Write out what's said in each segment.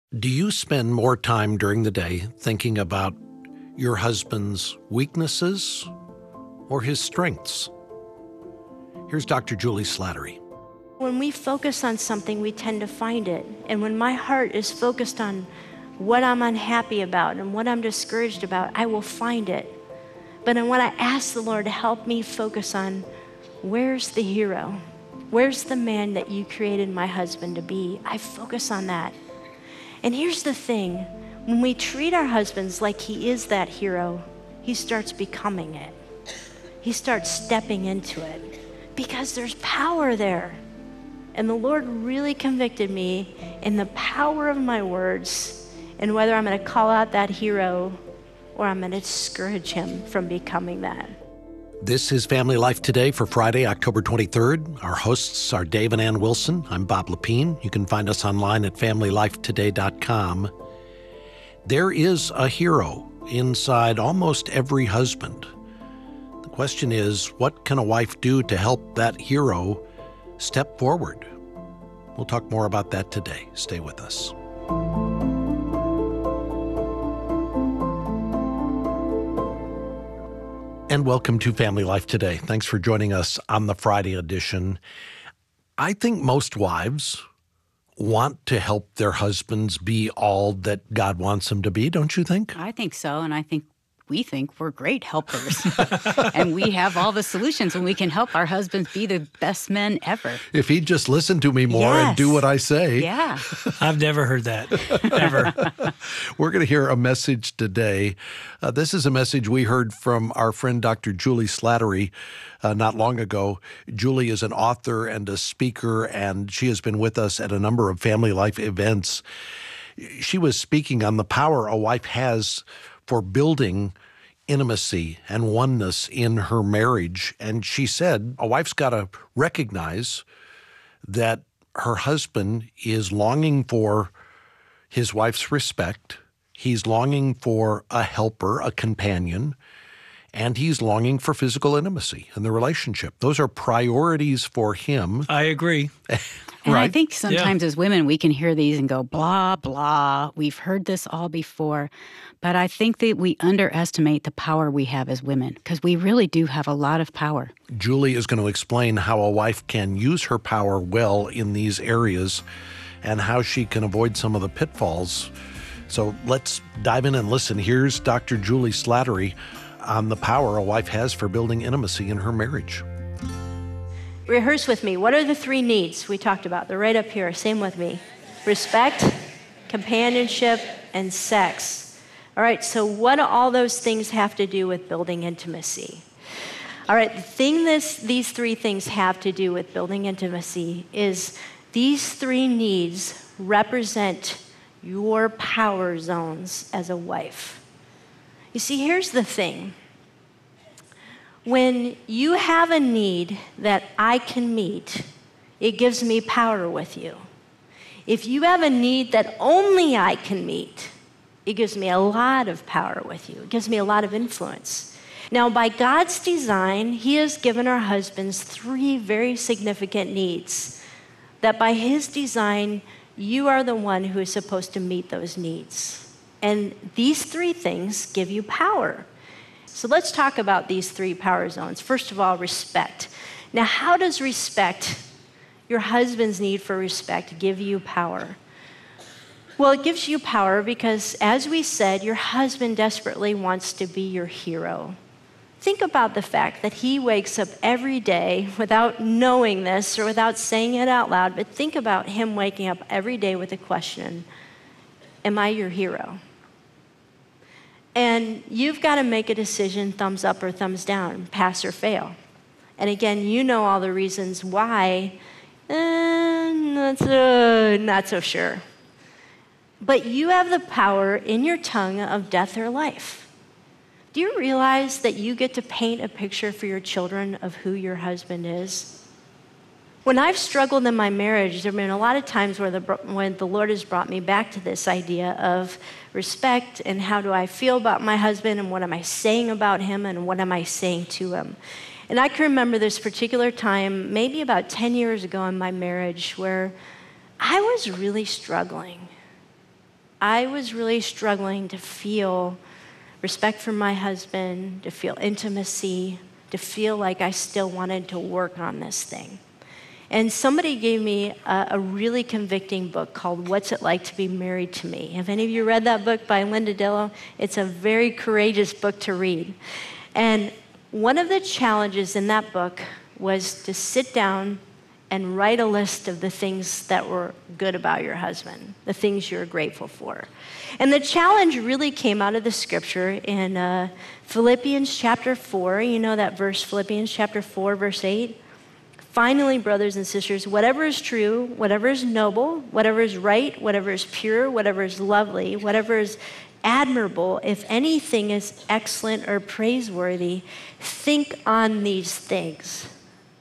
Do you spend more time during the day thinking about your husband's weaknesses or his strengths? Here's Dr. Julie Slattery. When we focus on something, we tend to find it. And when my heart is focused on what I'm unhappy about and what I'm discouraged about, I will find it. But then when I ask the Lord to help me focus on where's the hero, where's the man that you created my husband to be, I focus on that. And here's the thing, when we treat our husbands like he is that hero, he starts becoming it. He starts stepping into it because there's power there. And the Lord really convicted me in the power of my words and whether I'm going to call out that hero or I'm going to discourage him from becoming that. This is Family Life Today for Friday, October 23rd. Our hosts are Dave and Ann Wilson. I'm Bob Lepine. You can find us online at FamilyLifeToday.com. There is a hero inside almost every husband. The question is, what can a wife do to help that hero step forward? We'll talk more about that today. Stay with us. And welcome to Family Life Today. Thanks for joining us on the Friday edition. I think most wives want to help their husbands be all that God wants them to be, don't you think? I think so, and we think we're great helpers. And we have all the solutions, and we can help our husbands be the best men ever. If he'd just listen to me more and do what I say. Yeah. I've never heard that, ever. We're going to hear a message today. This is a message we heard from our friend Dr. Julie Slattery not long ago. Julie is an author and a speaker, and she has been with us at a number of Family Life events. She was speaking on the power a wife has for building intimacy and oneness in her marriage. And she said a wife's got to recognize that her husband is longing for his wife's respect. He's longing for a helper, a companion, and he's longing for physical intimacy in the relationship. Those are priorities for him. I agree. And I think sometimes as women, we can hear these and go, blah, blah. We've heard this all before. But I think that we underestimate the power we have as women because we really do have a lot of power. Julie is going to explain how a wife can use her power well in these areas and how she can avoid some of the pitfalls. So let's dive in and listen. Here's Dr. Julie Slattery on the power a wife has for building intimacy in her marriage. Rehearse with me. What are the three needs we talked about? They're right up here. Same with me. Respect, companionship, and sex. All right, so what do all those things have to do with building intimacy? All right, the thing these three things have to do with building intimacy is these three needs represent your power zones as a wife. You see, here's the thing. When you have a need that I can meet, it gives me power with you. If you have a need that only I can meet, it gives me a lot of power with you. It gives me a lot of influence. Now, by God's design, He has given our husbands three very significant needs that by His design, you are the one who is supposed to meet those needs. And these three things give you power. So let's talk about these three power zones. First of all, respect. Now, how does respect, your husband's need for respect, give you power? Well, it gives you power because, as we said, your husband desperately wants to be your hero. Think about the fact that he wakes up every day without knowing this or without saying it out loud, but think about him waking up every day with a question, am I your hero? And you've got to make a decision, thumbs up or thumbs down, pass or fail. And again, you know all the reasons why, not so sure. But you have the power in your tongue of death or life. Do you realize that you get to paint a picture for your children of who your husband is? When I've struggled in my marriage, there have been a lot of times when the Lord has brought me back to this idea of respect and how do I feel about my husband and what am I saying about him and what am I saying to him. And I can remember this particular time, maybe about 10 years ago in my marriage, where I was really struggling. I was really struggling to feel respect for my husband, to feel intimacy, to feel like I still wanted to work on this thing. And somebody gave me a really convicting book called What's It Like to Be Married to Me? Have any of you read that book by Linda Dillow? It's a very courageous book to read. And one of the challenges in that book was to sit down and write a list of the things that were good about your husband, the things you're grateful for. And the challenge really came out of the scripture in Philippians chapter 4. You know that verse, Philippians chapter 4, verse 8? Finally, brothers and sisters, whatever is true, whatever is noble, whatever is right, whatever is pure, whatever is lovely, whatever is admirable, if anything is excellent or praiseworthy, think on these things.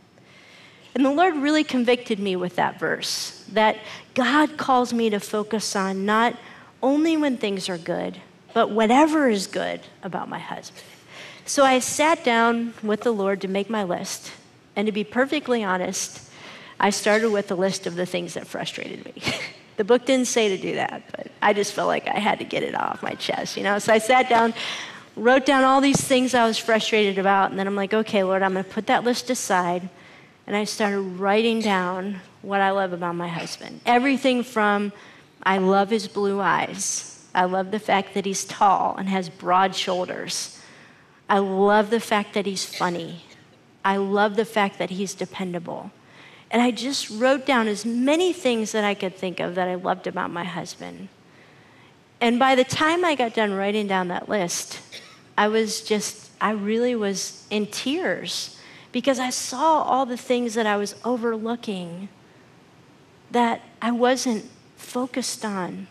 And the Lord really convicted me with that verse, that God calls me to focus on not only when things are good, but whatever is good about my husband. So I sat down with the Lord to make my list. And to be perfectly honest, I started with a list of the things that frustrated me. The book didn't say to do that, but I just felt like I had to get it off my chest, you know? So I sat down, wrote down all these things I was frustrated about, and then I'm like, okay, Lord, I'm gonna put that list aside. And I started writing down what I love about my husband. Everything from, I love his blue eyes. I love the fact that he's tall and has broad shoulders. I love the fact that he's funny. I love the fact that he's dependable. And I just wrote down as many things that I could think of that I loved about my husband. And by the time I got done writing down that list, I really was in tears because I saw all the things that I was overlooking that I wasn't focused on.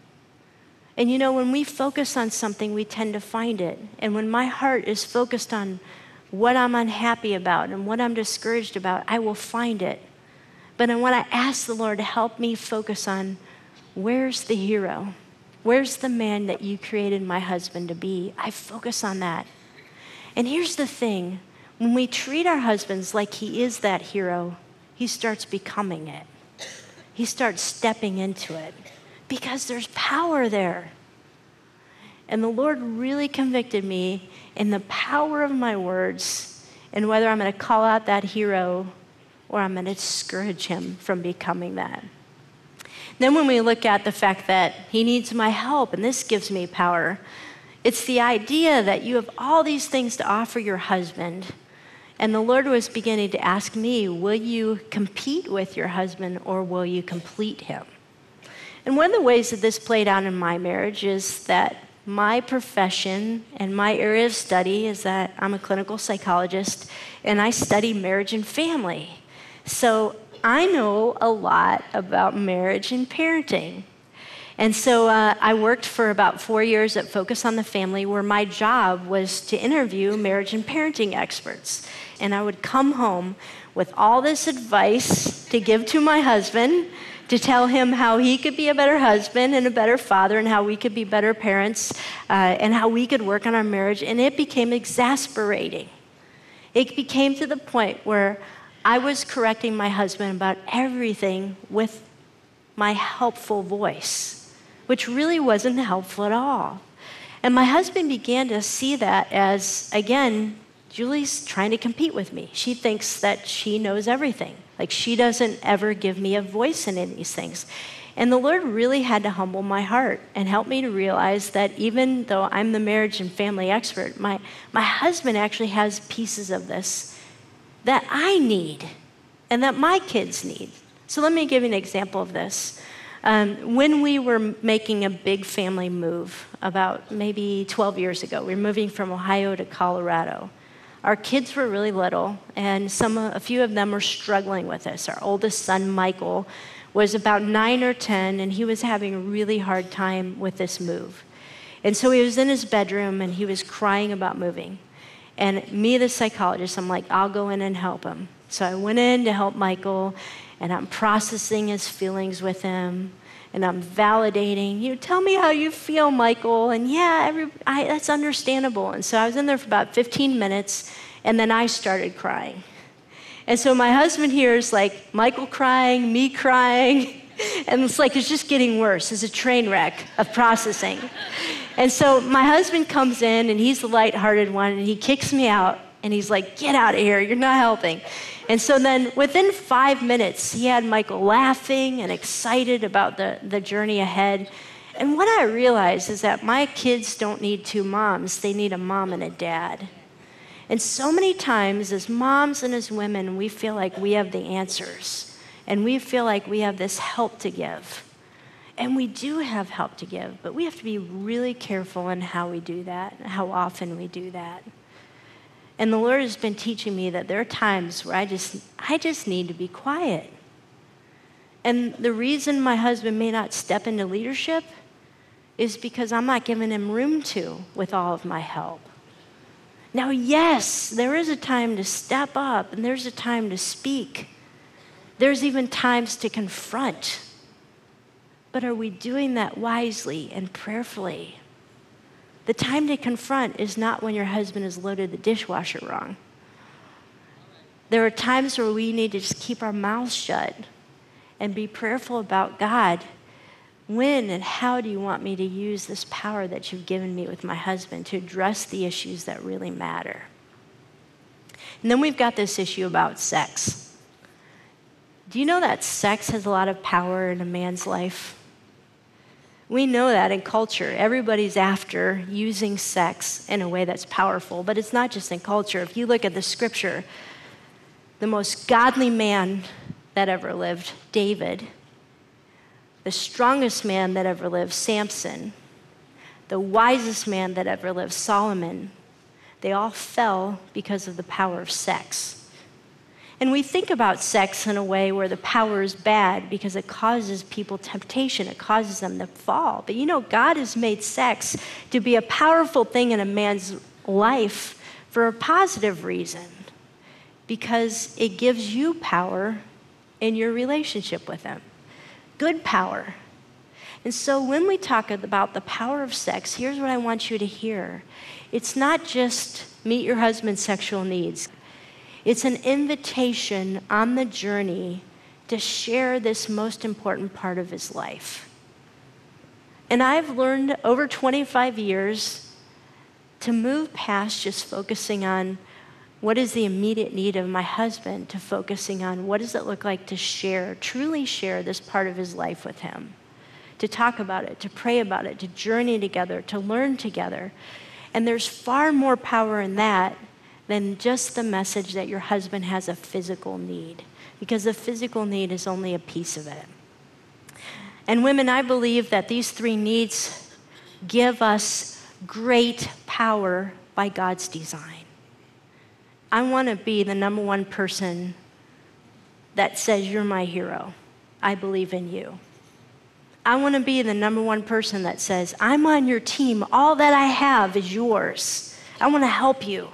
And you know, when we focus on something, we tend to find it. And when my heart is focused on what I'm unhappy about and what I'm discouraged about, I will find it. But when I ask the Lord to help me focus on where's the hero, where's the man that you created my husband to be, I focus on that. And here's the thing, when we treat our husbands like he is that hero, he starts becoming it. He starts stepping into it because there's power there. And the Lord really convicted me in the power of my words and whether I'm going to call out that hero or I'm going to discourage him from becoming that. Then when we look at the fact that he needs my help, and this gives me power, it's the idea that you have all these things to offer your husband. And the Lord was beginning to ask me, will you compete with your husband or will you complete him? And one of the ways that this played out in my marriage is that my profession and my area of study is that I'm a clinical psychologist and I study marriage and family. So I know a lot about marriage and parenting. And so I worked for about 4 years at Focus on the Family, where my job was to interview marriage and parenting experts. And I would come home with all this advice to give to my husband, to tell him how he could be a better husband and a better father and how we could be better parents and how we could work on our marriage. And it became exasperating. It became to the point where I was correcting my husband about everything with my helpful voice, which really wasn't helpful at all. And my husband began to see that as, again, Julie's trying to compete with me. She thinks that she knows everything. Like she doesn't ever give me a voice in any of these things. And the Lord really had to humble my heart and help me to realize that even though I'm the marriage and family expert, my husband actually has pieces of this that I need and that my kids need. So let me give you an example of this. When we were making a big family move about maybe 12 years ago, we were moving from Ohio to Colorado. Our kids were really little, and a few of them were struggling with this. Our oldest son, Michael, was about 9 or 10, and he was having a really hard time with this move. And so he was in his bedroom, and he was crying about moving. And me, the psychologist, I'm like, I'll go in and help him. So I went in to help Michael, and I'm processing his feelings with him, and I'm validating, tell me how you feel, Michael. And yeah, that's understandable. And so I was in there for about 15 minutes, and then I started crying. And so my husband hears like Michael crying, me crying, And it's like it's just getting worse. It's a train wreck of processing. And so my husband comes in, and he's the lighthearted one, and he kicks me out, and he's like, get out of here, you're not helping. And so then within 5 minutes, he had Michael laughing and excited about the journey ahead. And what I realized is that my kids don't need two moms, they need a mom and a dad. And so many times as moms and as women, we feel like we have the answers, and we feel like we have this help to give. And we do have help to give, but we have to be really careful in how we do that, and how often we do that. And the Lord has been teaching me that there are times where I just need to be quiet. And the reason my husband may not step into leadership is because I'm not giving him room to with all of my help. Now, yes, there is a time to step up, and there's a time to speak. There's even times to confront. But are we doing that wisely and prayerfully? The time to confront is not when your husband has loaded the dishwasher wrong. There are times where we need to just keep our mouths shut and be prayerful about, God, when and how do you want me to use this power that you've given me with my husband to address the issues that really matter? And then we've got this issue about sex. Do you know that sex has a lot of power in a man's life? We know that in culture. Everybody's after using sex in a way that's powerful, but it's not just in culture. If you look at the scripture, the most godly man that ever lived, David, the strongest man that ever lived, Samson, the wisest man that ever lived, Solomon, they all fell because of the power of sex. And we think about sex in a way where the power is bad because it causes people temptation. It causes them to fall. But you know, God has made sex to be a powerful thing in a man's life for a positive reason, because it gives you power in your relationship with him. Good power. And so when we talk about the power of sex, here's what I want you to hear. It's not just meet your husband's sexual needs. It's an invitation on the journey to share this most important part of his life. And I've learned over 25 years to move past just focusing on what is the immediate need of my husband to focusing on what does it look like to share, truly share this part of his life with him, to talk about it, to pray about it, to journey together, to learn together. And there's far more power in that than just the message that your husband has a physical need, because the physical need is only a piece of it. And women, I believe that these three needs give us great power by God's design. I want to be the number one person that says, you're my hero. I believe in you. I want to be the number one person that says, I'm on your team. All that I have is yours. I want to help you.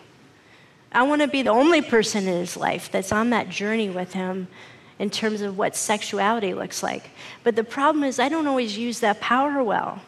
I want to be the only person in his life that's on that journey with him in terms of what sexuality looks like. But the problem is I don't always use that power well.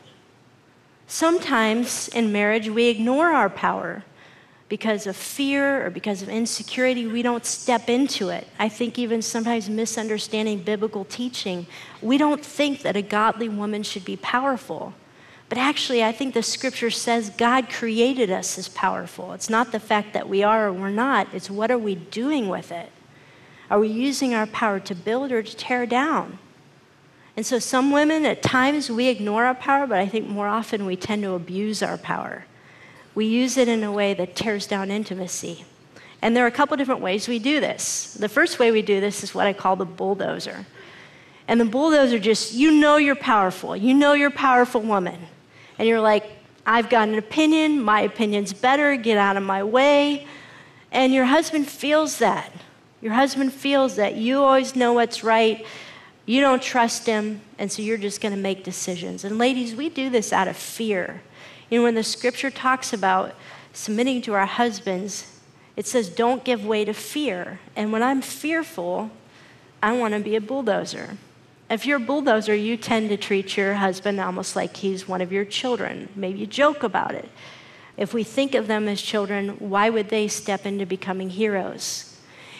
Sometimes in marriage we ignore our power because of fear or because of insecurity. We don't step into it. I think even sometimes misunderstanding biblical teaching, we don't think that a godly woman should be powerful. But actually, I think the scripture says God created us as powerful. It's not the fact that we are or we're not. It's what are we doing with it? Are we using our power to build or to tear down? And so some women, at times, we ignore our power, but I think more often we tend to abuse our power. We use it in a way that tears down intimacy. And there are a couple different ways we do this. The first way we do this is what I call the bulldozer. And the bulldozer just, you know you're powerful. You know you're a powerful woman. And you're like, I've got an opinion, my opinion's better, get out of my way. And your husband feels that. Your husband feels that you always know what's right, you don't trust him, and so you're just gonna make decisions. And ladies, we do this out of fear. You know, when the scripture talks about submitting to our husbands, it says don't give way to fear. And when I'm fearful, I wanna be a bulldozer. If you're a bulldozer, you tend to treat your husband almost like he's one of your children. Maybe you joke about it. If we think of them as children, why would they step into becoming heroes?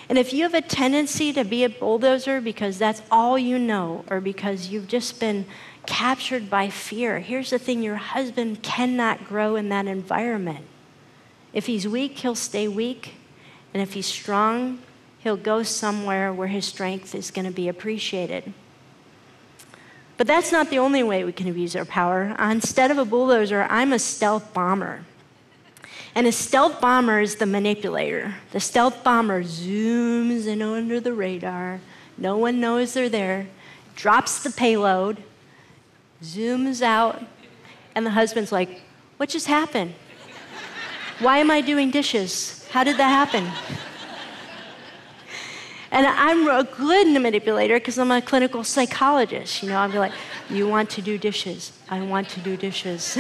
And if you have a tendency to be a bulldozer because that's all you know, or because you've just been captured by fear, here's the thing: your husband cannot grow in that environment. If he's weak, he'll stay weak. And if he's strong, he'll go somewhere where his strength is going to be appreciated. But that's not the only way we can abuse our power. Instead of a bulldozer, I'm a stealth bomber. And a stealth bomber is the manipulator. The stealth bomber zooms in under the radar. No one knows they're there. Drops the payload. Zooms out. And the husband's like, what just happened? Why am I doing dishes? How did that happen? And I'm a good manipulator because I'm a clinical psychologist. I'll be like, you want to do dishes? I want to do dishes.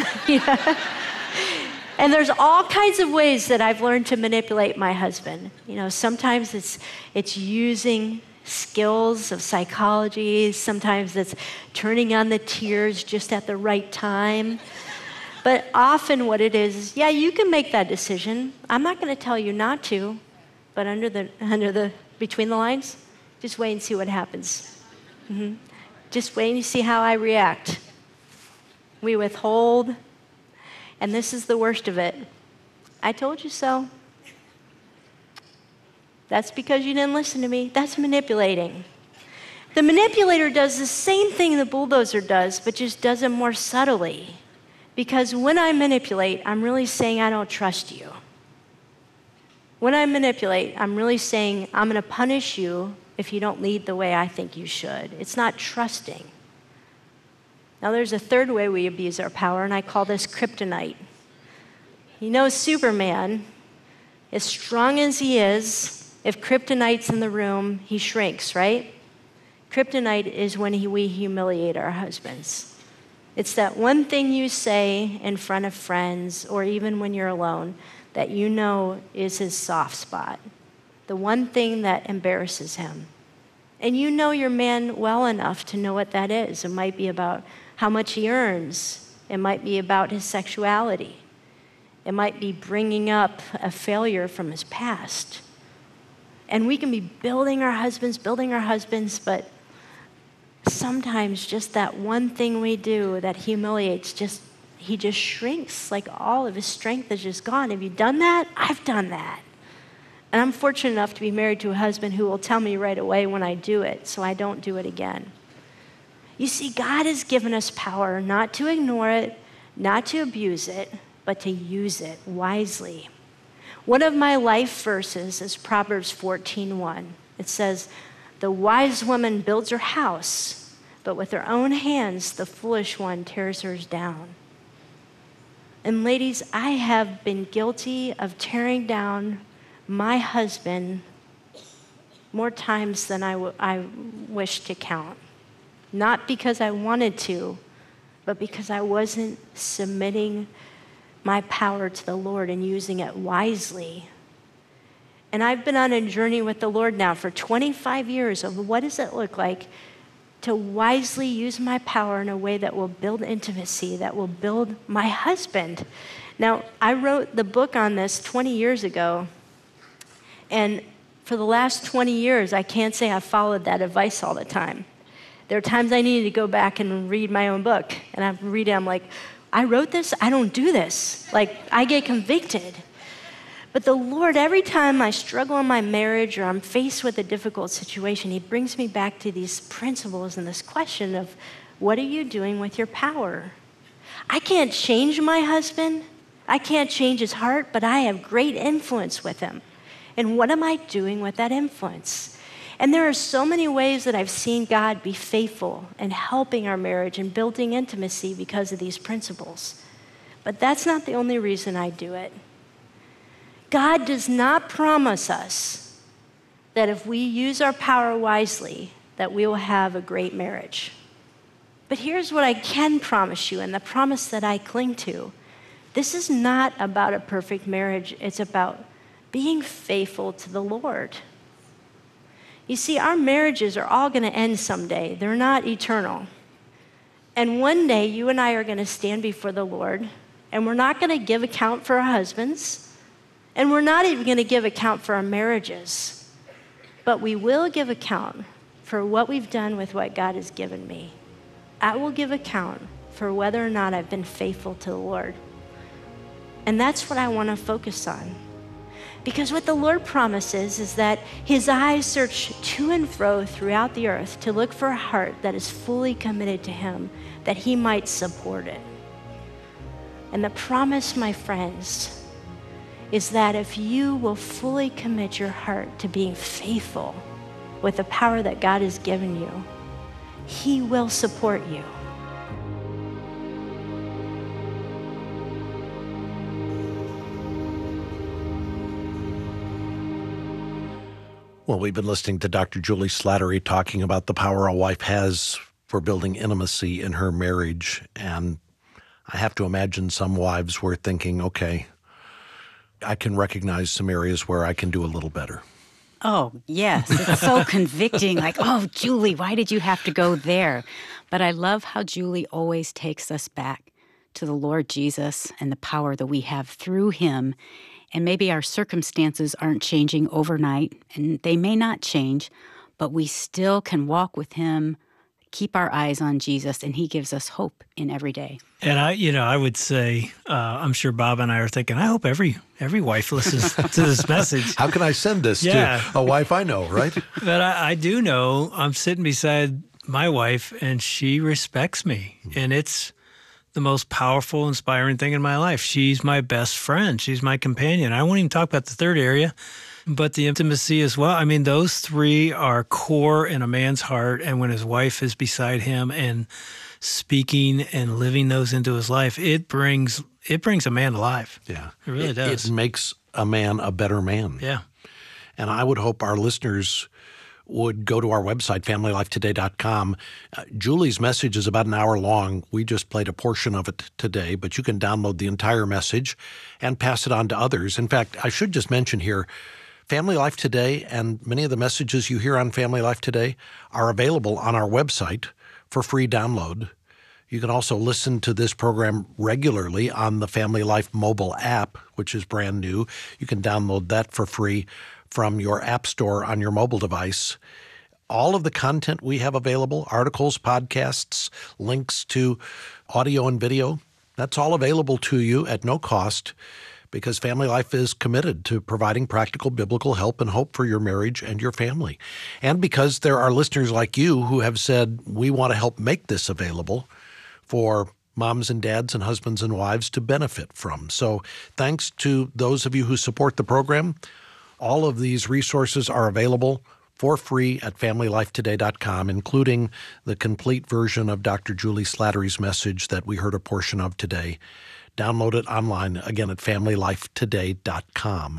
And there's all kinds of ways that I've learned to manipulate my husband. Sometimes it's using skills of psychology. Sometimes it's turning on the tears just at the right time. But often what it is, yeah, you can make that decision. I'm not going to tell you not to, but under the between the lines, just wait and see what happens. Just wait and see how I react. We withhold, and this is the worst of it. I told you so. That's because you didn't listen to me. That's manipulating. The manipulator does the same thing the bulldozer does, but just does it more subtly. Because when I manipulate, I'm really saying I don't trust you. When I manipulate, I'm really saying I'm going to punish you if you don't lead the way I think you should. It's not trusting. Now, there's a third way we abuse our power, and I call this kryptonite. Superman, as strong as he is, if kryptonite's in the room, he shrinks, right? Kryptonite is when we humiliate our husbands. It's that one thing you say in front of friends or even when you're alone that is his soft spot. The one thing that embarrasses him. And your man well enough to know what that is. It might be about how much he earns. It might be about his sexuality. It might be bringing up a failure from his past. And we can be building our husbands, but sometimes just that one thing we do that humiliates, he just shrinks, like all of his strength is just gone. Have you done that? I've done that. And I'm fortunate enough to be married to a husband who will tell me right away when I do it, so I don't do it again. You see, God has given us power not to ignore it, not to abuse it, but to use it wisely. One of my life verses is Proverbs 14:1. It says, the wise woman builds her house, but with her own hands, the foolish one tears hers down. And ladies, I have been guilty of tearing down my husband more times than I wish to count. Not because I wanted to, but because I wasn't submitting my power to the Lord and using it wisely. And I've been on a journey with the Lord now for 25 years of what does it look like to wisely use my power in a way that will build intimacy, that will build my husband. Now, I wrote the book on this 20 years ago, and for the last 20 years, I can't say I followed that advice all the time. There are times I needed to go back and read my own book, and I read it, I'm like, I wrote this, I don't do this. Like, I get convicted. But the Lord, every time I struggle in my marriage or I'm faced with a difficult situation, He brings me back to these principles and this question of, what are you doing with your power? I can't change my husband. I can't change his heart, but I have great influence with him. And what am I doing with that influence? And there are so many ways that I've seen God be faithful in helping our marriage and building intimacy because of these principles. But that's not the only reason I do it. God does not promise us that if we use our power wisely, that we will have a great marriage. But here's what I can promise you, and the promise that I cling to. This is not about a perfect marriage. It's about being faithful to the Lord. You see, our marriages are all going to end someday. They're not eternal. And one day, you and I are going to stand before the Lord, and we're not going to give account for our husbands, and we're not even going to give account for our marriages. But we will give account for what we've done with what God has given me. I will give account for whether or not I've been faithful to the Lord. And that's what I want to focus on. Because what the Lord promises is that his eyes search to and fro throughout the earth to look for a heart that is fully committed to him, that he might support it. And the promise, my friends, is that if you will fully commit your heart to being faithful with the power that God has given you, he will support you. Well, we've been listening to Dr. Julie Slattery talking about the power a wife has for building intimacy in her marriage. And I have to imagine some wives were thinking, okay, I can recognize some areas where I can do a little better. Oh, yes. It's so convicting. Like, oh, Julie, why did you have to go there? But I love how Julie always takes us back to the Lord Jesus and the power that we have through him. And maybe our circumstances aren't changing overnight, and they may not change, but we still can walk with him, keep our eyes on Jesus, and he gives us hope in every day. And I would say, I'm sure Bob and I are thinking, I hope every wife listens to this message. How can I send this to a wife I know, right? But I do know I'm sitting beside my wife, and she respects me, and it's the most powerful, inspiring thing in my life. She's my best friend. She's my companion. I won't even talk about the third area, but the intimacy as well. I mean, those three are core in a man's heart, and when his wife is beside him and speaking and living those into his life, it brings a man alive. Yeah. It really does. It makes a man a better man. Yeah. And I would hope our listeners would go to our website, familylifetoday.com. Julie's message is about an hour long. We just played a portion of it today, but you can download the entire message and pass it on to others. In fact, I should just mention here, Family Life Today and many of the messages you hear on Family Life Today are available on our website for free download. You can also listen to this program regularly on the Family Life mobile app, which is brand new. You can download that for free from your app store on your mobile device. All of the content we have available, articles, podcasts, links to audio and video, that's all available to you at no cost because Family Life is committed to providing practical biblical help and hope for your marriage and your family. And because there are listeners like you who have said, we want to help make this available for moms and dads and husbands and wives to benefit from. So thanks to those of you who support the program. All of these resources are available for free at familylifetoday.com, including the complete version of Dr. Julie Slattery's message that we heard a portion of today. Download it online, again, at familylifetoday.com.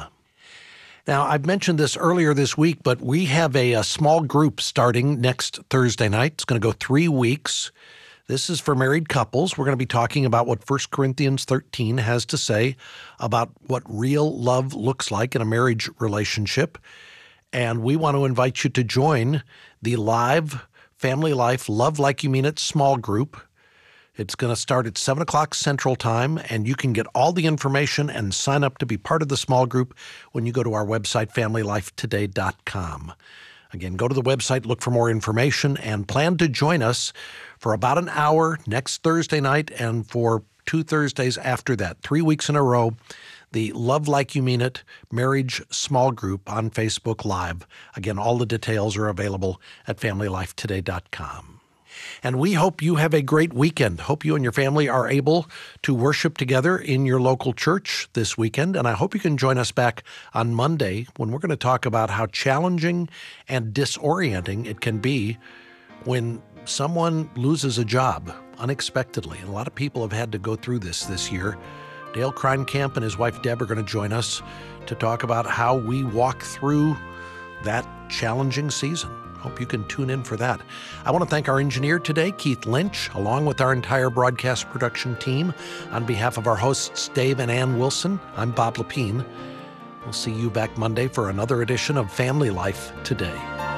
Now, I've mentioned this earlier this week, but we have a small group starting next Thursday night. It's going to go 3 weeks. This is for married couples. We're going to be talking about what 1 Corinthians 13 has to say about what real love looks like in a marriage relationship. And we want to invite you to join the live Family Life Love Like You Mean It small group. It's going to start at 7 o'clock Central Time, and you can get all the information and sign up to be part of the small group when you go to our website, familylifetoday.com. Again, go to the website, look for more information, and plan to join us for about an hour next Thursday night and for 2 Thursdays after that, 3 weeks in a row, the Love Like You Mean It Marriage Small Group on Facebook Live. Again, all the details are available at familylifetoday.com. And we hope you have a great weekend. Hope you and your family are able to worship together in your local church this weekend. And I hope you can join us back on Monday when we're going to talk about how challenging and disorienting it can be when someone loses a job unexpectedly. And a lot of people have had to go through this year. Dale Kreinkamp and his wife Deb are going to join us to talk about how we walk through that challenging season. Hope you can tune in for that. I want to thank our engineer today, Keith Lynch, along with our entire broadcast production team. On behalf of our hosts, Dave and Ann Wilson, I'm Bob Lepine. We'll see you back Monday for another edition of Family Life Today.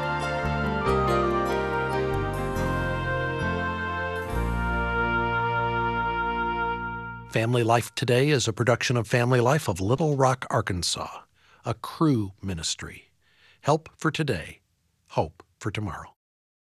Family Life Today is a production of Family Life of Little Rock, Arkansas, a Cru ministry. Help for today, hope for tomorrow.